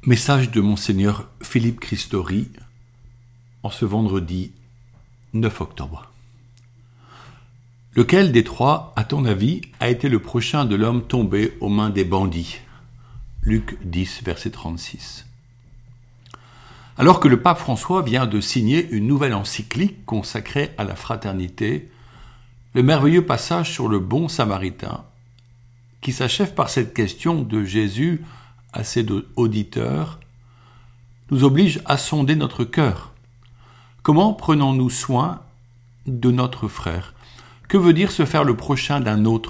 Message de Monseigneur Philippe Christori en ce vendredi 9 octobre. Lequel des trois, à ton avis, a été le prochain de l'homme tombé aux mains des bandits ? Luc 10, verset 36. Alors que le pape François vient de signer une nouvelle encyclique consacrée à la fraternité, le merveilleux passage sur le bon samaritain, qui s'achève par cette question de Jésus à ses auditeurs, nous oblige à sonder notre cœur. Comment prenons-nous soin de notre frère ? Que veut dire se faire le prochain d'un autre ?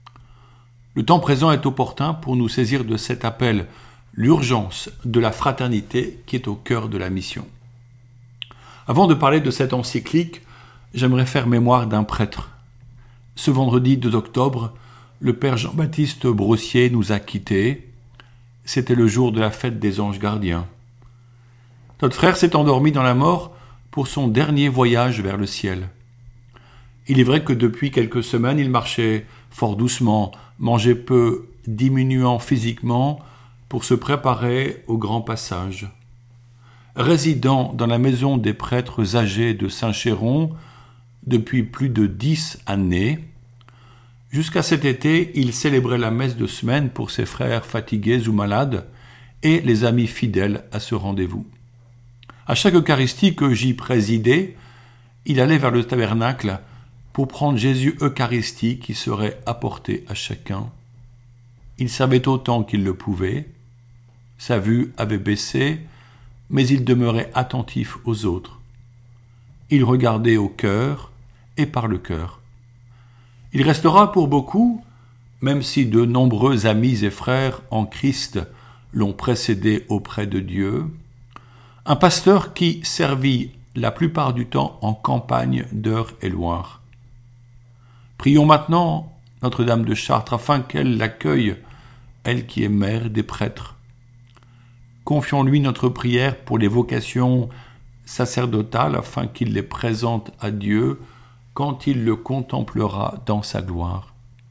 Le temps présent est opportun pour nous saisir de cet appel, l'urgence de la fraternité qui est au cœur de la mission. Avant de parler de cette encyclique, j'aimerais faire mémoire d'un prêtre. Ce vendredi 2 octobre, le père Jean-Baptiste Brossier nous a quittés. C'était le jour de la fête des anges gardiens. Notre frère s'est endormi dans la mort pour son dernier voyage vers le ciel. Il est vrai que depuis quelques semaines, il marchait fort doucement, mangeait peu, diminuant physiquement pour se préparer au grand passage. Résidant dans la maison des prêtres âgés de Saint-Chéron depuis plus de 10 années, jusqu'à cet été, il célébrait la messe de semaine pour ses frères fatigués ou malades et les amis fidèles à ce rendez-vous. À chaque Eucharistie que j'y présidais, il allait vers le tabernacle pour prendre Jésus Eucharistie qui serait apporté à chacun. Il savait autant qu'il le pouvait, sa vue avait baissé, mais il demeurait attentif aux autres. Il regardait au cœur et par le cœur. Il restera pour beaucoup, même si de nombreux amis et frères en Christ l'ont précédé auprès de Dieu, un pasteur qui servit la plupart du temps en campagne d'Eure-et-Loir. Prions maintenant Notre-Dame de Chartres afin qu'elle l'accueille, elle qui est mère des prêtres. Confions-lui notre prière pour les vocations sacerdotales afin qu'il les présente à Dieu quand il le contemplera dans sa gloire.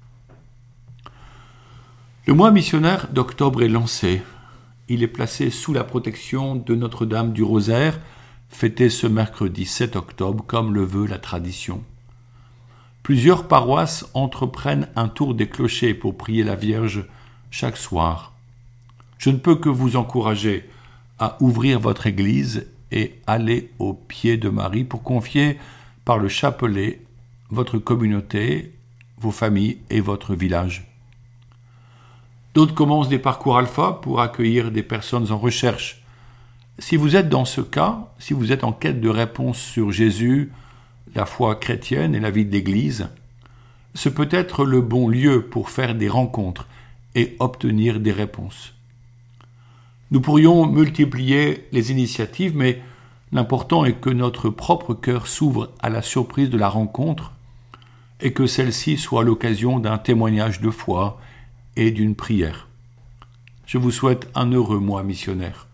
Le mois missionnaire d'octobre est lancé. Il est placé sous la protection de Notre-Dame du Rosaire, fêté ce mercredi 7 octobre, comme le veut la tradition. Plusieurs paroisses entreprennent un tour des clochers pour prier la Vierge chaque soir. Je ne peux que vous encourager à ouvrir votre église et aller au pied de Marie pour confier par le chapelet votre communauté, vos familles et votre village. D'autres commencent des parcours alpha pour accueillir des personnes en recherche. Si vous êtes dans ce cas, si vous êtes en quête de réponses sur Jésus, la foi chrétienne et la vie de l'Église, ce peut être le bon lieu pour faire des rencontres et obtenir des réponses. Nous pourrions multiplier les initiatives, mais l'important est que notre propre cœur s'ouvre à la surprise de la rencontre et que celle-ci soit l'occasion d'un témoignage de foi et d'une prière. Je vous souhaite un heureux mois missionnaire.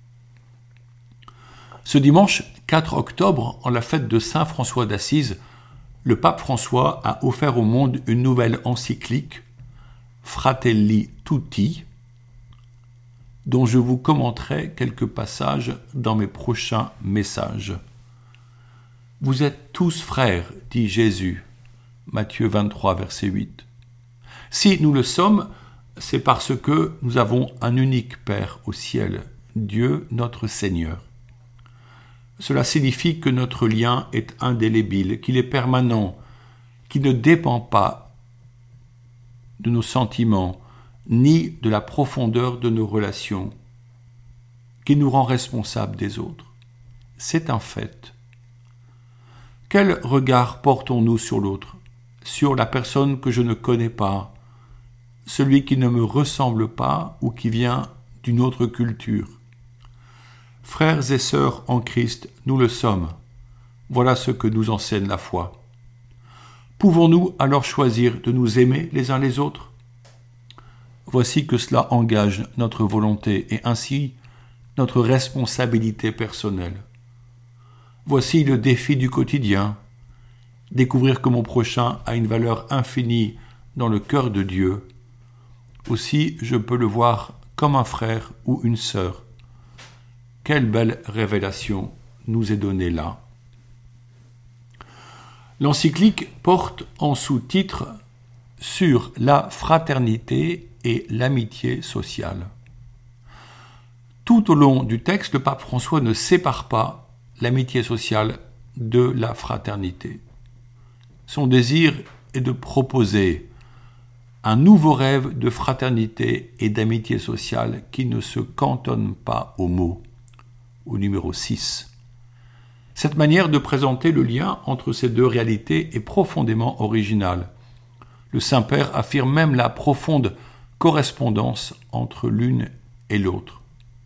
Ce dimanche 4 octobre, en la fête de Saint François d'Assise, le pape François a offert au monde une nouvelle encyclique, Fratelli Tutti, dont je vous commenterai quelques passages dans mes prochains messages. Vous êtes tous frères, dit Jésus, Matthieu 23, verset 8. Si nous le sommes, c'est parce que nous avons un unique Père au ciel, Dieu notre Seigneur. Cela signifie que notre lien est indélébile, qu'il est permanent, qu'il ne dépend pas de nos sentiments, ni de la profondeur de nos relations, qui nous rend responsables des autres. C'est un fait. Quel regard portons-nous sur l'autre, sur la personne que je ne connais pas, celui qui ne me ressemble pas ou qui vient d'une autre culture ? Frères et sœurs en Christ, nous le sommes. Voilà ce que nous enseigne la foi. Pouvons-nous alors choisir de nous aimer les uns les autres ? Voici que cela engage notre volonté et ainsi notre responsabilité personnelle. Voici le défi du quotidien, découvrir que mon prochain a une valeur infinie dans le cœur de Dieu. Aussi, je peux le voir comme un frère ou une sœur. Quelle belle révélation nous est donnée là. L'encyclique porte en sous-titre sur la fraternité et l'amitié sociale. Tout au long du texte, le pape François ne sépare pas l'amitié sociale de la fraternité. Son désir est de proposer un nouveau rêve de fraternité et d'amitié sociale qui ne se cantonne pas aux mots, au numéro 6. Cette manière de présenter le lien entre ces deux réalités est profondément originale. Le Saint-Père affirme même la profonde correspondance entre l'une et l'autre.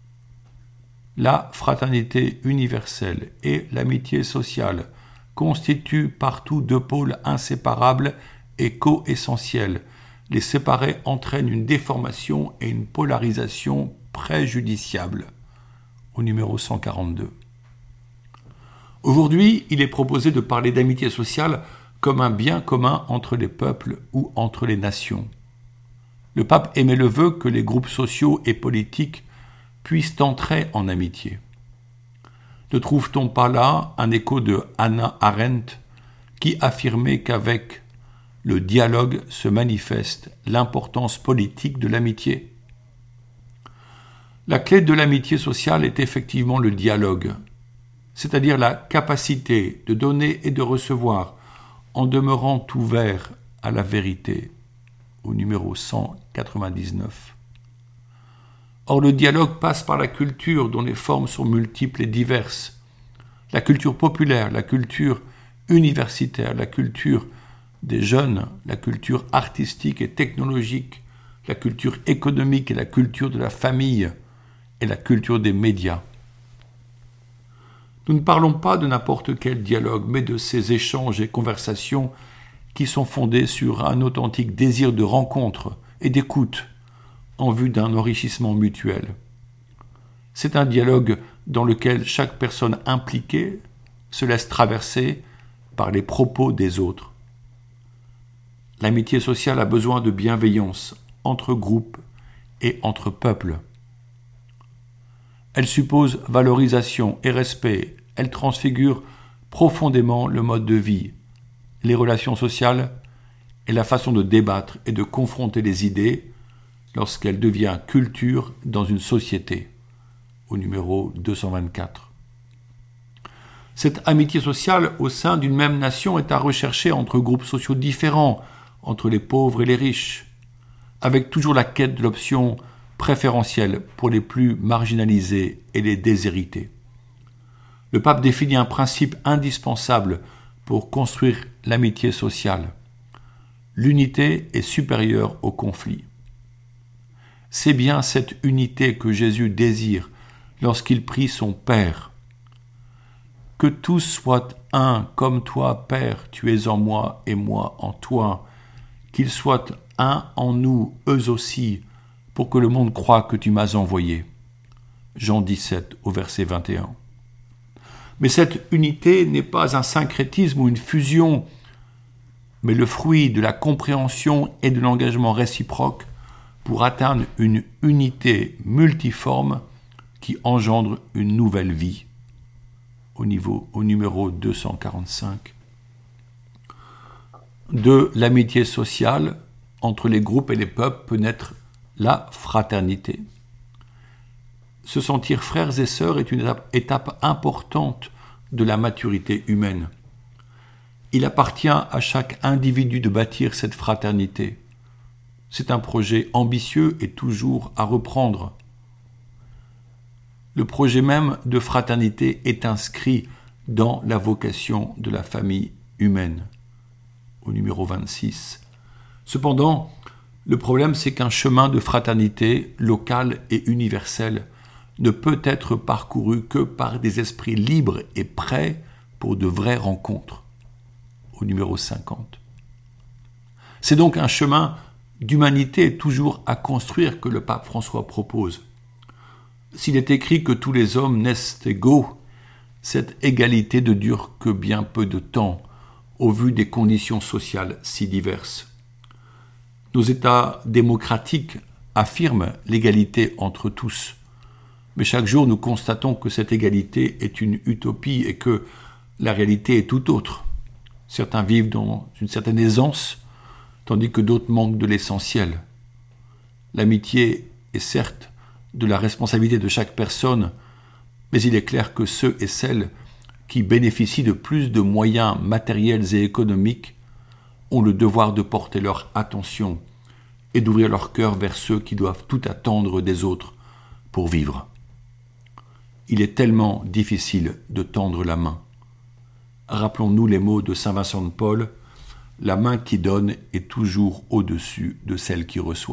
La fraternité universelle et l'amitié sociale constituent partout deux pôles inséparables et co-essentiels. Les séparer entraîne une déformation et une polarisation préjudiciable. Au numéro 142. Aujourd'hui, il est proposé de parler d'amitié sociale comme un bien commun entre les peuples ou entre les nations. Le pape émet le vœu que les groupes sociaux et politiques puissent entrer en amitié. Ne trouve-t-on pas là un écho de Hannah Arendt qui affirmait qu'avec le dialogue se manifeste l'importance politique de l'amitié? La clé de l'amitié sociale est effectivement le dialogue, c'est-à-dire la capacité de donner et de recevoir en demeurant ouvert à la vérité, au numéro 199. Or, le dialogue passe par la culture dont les formes sont multiples et diverses. La culture populaire, la culture universitaire, la culture des jeunes, la culture artistique et technologique, la culture économique et la culture de la famille et la culture des médias. Nous ne parlons pas de n'importe quel dialogue, mais de ces échanges et conversations qui sont fondés sur un authentique désir de rencontre et d'écoute en vue d'un enrichissement mutuel. C'est un dialogue dans lequel chaque personne impliquée se laisse traverser par les propos des autres. L'amitié sociale a besoin de bienveillance entre groupes et entre peuples. Elle suppose valorisation et respect. Elle transfigure profondément le mode de vie, les relations sociales et la façon de débattre et de confronter les idées lorsqu'elle devient culture dans une société, au numéro 224. Cette amitié sociale au sein d'une même nation est à rechercher entre groupes sociaux différents, entre les pauvres et les riches, avec toujours la quête de l'option préférentielle pour les plus marginalisés et les déshérités. Le pape définit un principe indispensable pour construire l'amitié sociale. L'unité est supérieure au conflit. C'est bien cette unité que Jésus désire lorsqu'il prie son Père. Que tous soient un comme toi, Père, tu es en moi et moi en toi. Qu'ils soient un en nous, eux aussi, pour que le monde croie que tu m'as envoyé. Jean 17 au verset 21. Mais cette unité n'est pas un syncrétisme ou une fusion, mais le fruit de la compréhension et de l'engagement réciproque pour atteindre une unité multiforme qui engendre une nouvelle vie. Au numéro 245. De l'amitié sociale entre les groupes et les peuples peut naître la fraternité. Se sentir frères et sœurs est une étape importante de la maturité humaine. Il appartient à chaque individu de bâtir cette fraternité. C'est un projet ambitieux et toujours à reprendre. Le projet même de fraternité est inscrit dans la vocation de la famille humaine, au numéro 26. Cependant, le problème, c'est qu'un chemin de fraternité local et universel ne peut être parcouru que par des esprits libres et prêts pour de vraies rencontres, au numéro 50. C'est donc un chemin d'humanité toujours à construire que le pape François propose. S'il est écrit que tous les hommes naissent égaux, cette égalité ne dure que bien peu de temps, au vu des conditions sociales si diverses. Nos États démocratiques affirment l'égalité entre tous, Mais chaque jour, nous constatons que cette égalité est une utopie et que la réalité est tout autre. Certains vivent dans une certaine aisance, tandis que d'autres manquent de l'essentiel. L'amitié est certes de la responsabilité de chaque personne, mais il est clair que ceux et celles qui bénéficient de plus de moyens matériels et économiques ont le devoir de porter leur attention et d'ouvrir leur cœur vers ceux qui doivent tout attendre des autres pour vivre. Il est tellement difficile de tendre la main. Rappelons-nous les mots de saint Vincent de Paul, « La main qui donne est toujours au-dessus de celle qui reçoit ».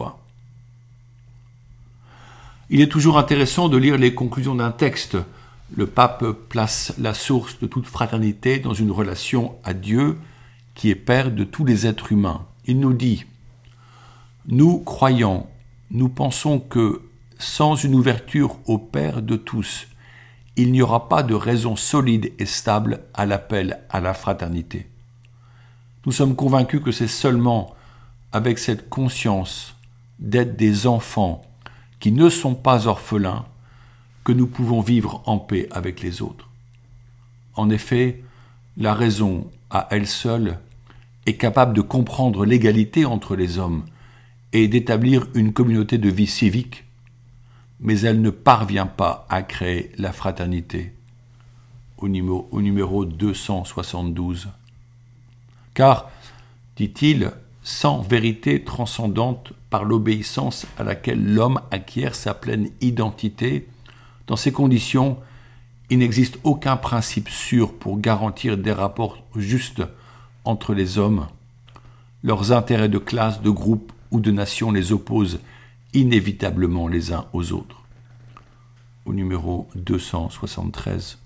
Il est toujours intéressant de lire les conclusions d'un texte. Le pape place la source de toute fraternité dans une relation à Dieu qui est Père de tous les êtres humains. Il nous dit « Nous, croyants, nous pensons que sans une ouverture au Père de tous, il n'y aura pas de raison solide et stable à l'appel à la fraternité. Nous sommes convaincus que c'est seulement avec cette conscience d'être des enfants qui ne sont pas orphelins que nous pouvons vivre en paix avec les autres. En effet, la raison, à elle seule, est capable de comprendre l'égalité entre les hommes et d'établir une communauté de vie civique, mais elle ne parvient pas à créer la fraternité. Au numéro 272. Car, dit-il, sans vérité transcendante par l'obéissance à laquelle l'homme acquiert sa pleine identité, dans ces conditions, il n'existe aucun principe sûr pour garantir des rapports justes entre les hommes. Leurs intérêts de classe, de groupe ou de nation les opposent inévitablement les uns aux autres. Au numéro 273.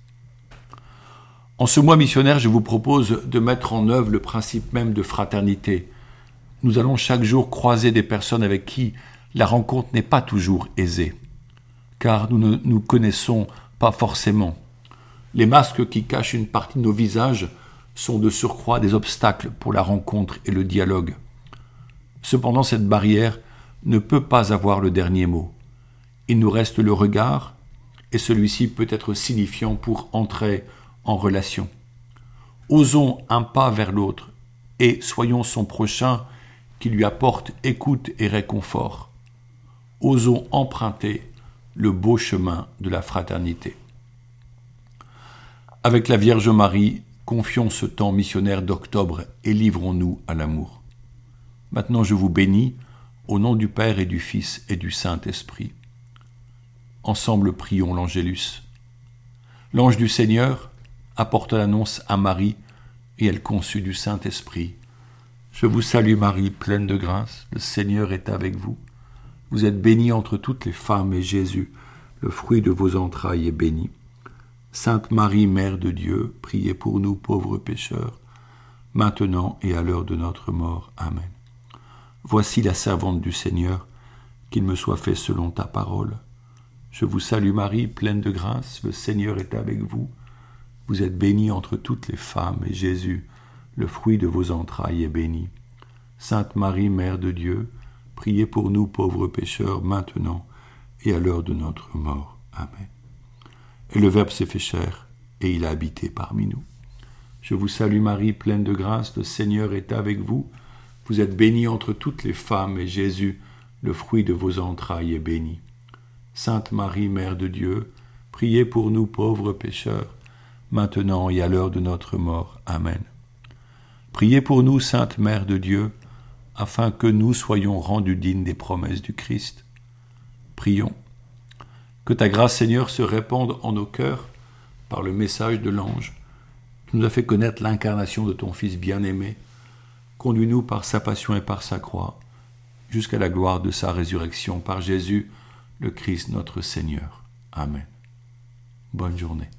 En ce mois missionnaire, je vous propose de mettre en œuvre le principe même de fraternité. Nous allons chaque jour croiser des personnes avec qui la rencontre n'est pas toujours aisée, car nous ne nous connaissons pas forcément. Les masques qui cachent une partie de nos visages sont de surcroît des obstacles pour la rencontre et le dialogue. Cependant, cette barrière ne peut pas avoir le dernier mot. Il nous reste le regard, et celui-ci peut être signifiant pour entrer en relation. Osons un pas vers l'autre, et soyons son prochain qui lui apporte écoute et réconfort. Osons emprunter le beau chemin de la fraternité. Avec la Vierge Marie, confions ce temps missionnaire d'octobre et livrons-nous à l'amour. Maintenant je vous bénis, au nom du Père et du Fils et du Saint-Esprit. Ensemble prions l'Angélus. L'ange du Seigneur apporte l'annonce à Marie et elle conçut du Saint-Esprit. Je vous salue Marie, pleine de grâce, le Seigneur est avec vous. Vous êtes bénie entre toutes les femmes et Jésus, le fruit de vos entrailles, est béni. Sainte Marie, Mère de Dieu, priez pour nous pauvres pécheurs, maintenant et à l'heure de notre mort. Amen. Voici la servante du Seigneur, qu'il me soit fait selon ta parole. Je vous salue Marie, pleine de grâce, le Seigneur est avec vous. Vous êtes bénie entre toutes les femmes, et Jésus, le fruit de vos entrailles, est béni. Sainte Marie, Mère de Dieu, priez pour nous pauvres pécheurs, maintenant et à l'heure de notre mort. Amen. Et le Verbe s'est fait chair, et il a habité parmi nous. Je vous salue Marie, pleine de grâce, le Seigneur est avec vous. Vous êtes bénie entre toutes les femmes, et Jésus, le fruit de vos entrailles, est béni. Sainte Marie, Mère de Dieu, priez pour nous pauvres pécheurs, maintenant et à l'heure de notre mort. Amen. Priez pour nous, Sainte Mère de Dieu, afin que nous soyons rendus dignes des promesses du Christ. Prions. Que ta grâce, Seigneur, se répande en nos cœurs par le message de l'ange. Tu nous as fait connaître l'incarnation de ton Fils bien-aimé. Conduis-nous par sa passion et par sa croix, jusqu'à la gloire de sa résurrection, par Jésus, le Christ notre Seigneur. Amen. Bonne journée.